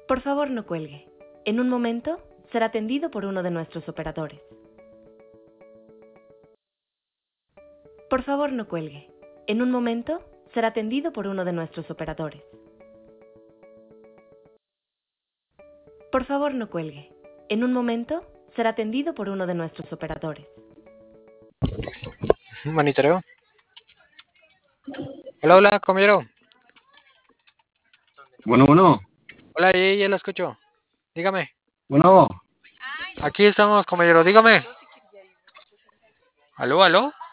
Por favor, no cuelgue. En un momento será atendido por uno de nuestros operadores. Por favor, no cuelgue. En un momento será atendido por uno de nuestros operadores. Por favor, no cuelgue. En un momento será atendido por uno de nuestros operadores. Monitoreo. Hola, hola, compañero. Bueno. Hola, ya la escucho. Dígame. Bueno. Aquí estamos, compañero. Dígame. ¿Aló, aló?